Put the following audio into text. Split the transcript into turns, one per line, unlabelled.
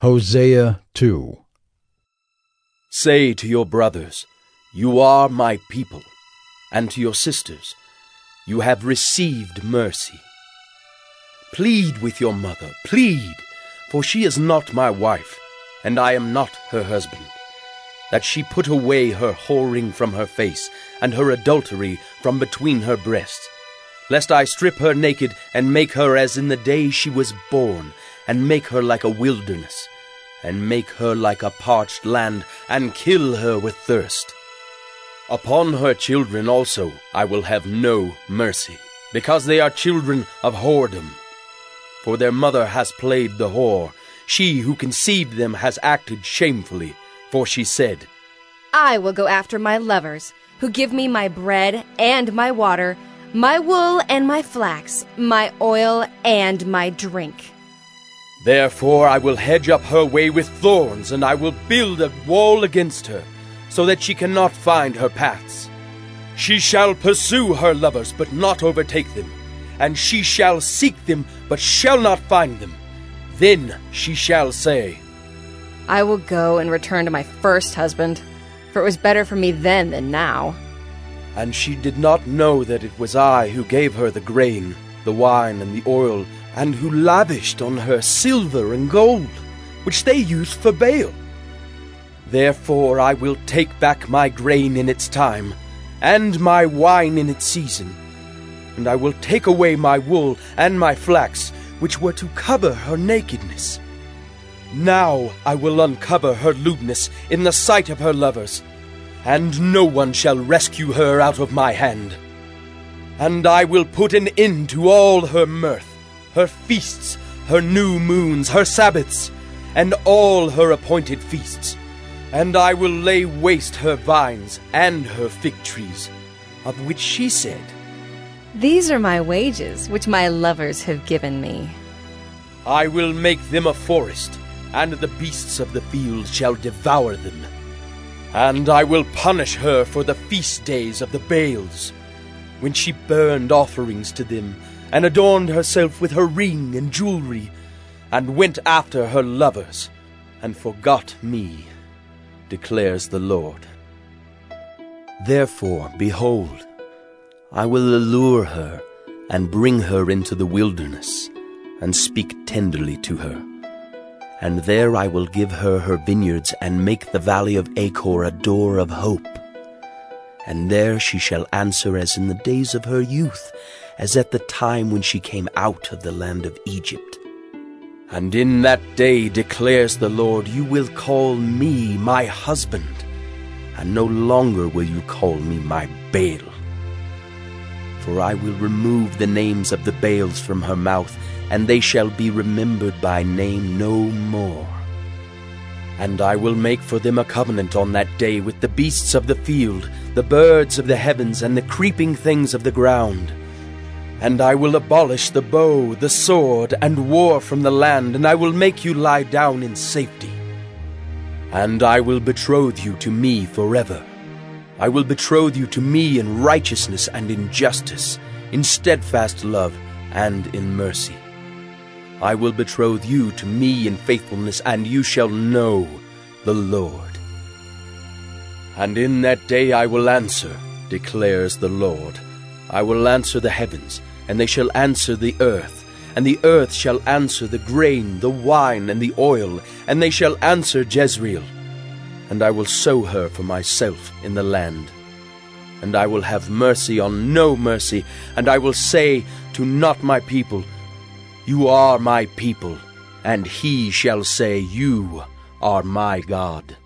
Hosea 2.
Say to your brothers, "You are my people," and to your sisters, "You have received mercy." Plead with your mother, plead, for she is not my wife, and I am not her husband, that she put away her whoring from her face, and her adultery from between her breasts, lest I strip her naked, and make her as in the day she was born, and make her like a wilderness, and make her like a parched land, and kill her with thirst. Upon her children also I will have no mercy, because they are children of whoredom. For their mother has played the whore, she who conceived them has acted shamefully, for she said,
I will go after my lovers, who give me my bread and my water, my wool and my flax, my oil and my drink.
Therefore I will hedge up her way with thorns, and I will build a wall against her, so that she cannot find her paths. She shall pursue her lovers, but not overtake them, and she shall seek them, but shall not find them. Then she shall say,
I will go and return to my first husband, for it was better for me then than now.
And she did not know that it was I who gave her the grain, the wine, and the oil, and who lavished on her silver and gold, which they used for Baal. Therefore I will take back my grain in its time, and my wine in its season, and I will take away my wool and my flax, which were to cover her nakedness. Now I will uncover her lewdness in the sight of her lovers, and no one shall rescue her out of my hand. And I will put an end to all her mirth, her feasts, her new moons, her Sabbaths, and all her appointed feasts. And I will lay waste her vines and her fig trees, of which she said,
These are my wages, which my lovers have given me.
I will make them a forest, and the beasts of the field shall devour them. And I will punish her for the feast days of the Baals, when she burned offerings to them, and adorned herself with her ring and jewelry, and went after her lovers, and forgot me, declares the Lord. Therefore, behold, I will allure her, and bring her into the wilderness, and speak tenderly to her. And there I will give her her vineyards, and make the valley of Achor a door of hope. And there she shall answer as in the days of her youth, as at the time when she came out of the land of Egypt. And in that day, declares the Lord, you will call me my husband, and no longer will you call me my Baal. For I will remove the names of the Baals from her mouth, and they shall be remembered by name no more. And I will make for them a covenant on that day with the beasts of the field, the birds of the heavens, and the creeping things of the ground. And I will abolish the bow, the sword, and war from the land, and I will make you lie down in safety. And I will betroth you to me forever. I will betroth you to me in righteousness and in justice, in steadfast love and in mercy. I will betroth you to me in faithfulness, and you shall know the Lord. And in that day I will answer, declares the Lord. I will answer the heavens, and they shall answer the earth, and the earth shall answer the grain, the wine, and the oil, and they shall answer Jezreel. And I will sow her for myself in the land. And I will have mercy on no mercy, and I will say to not my people, You are my people, and he shall say, You are my God.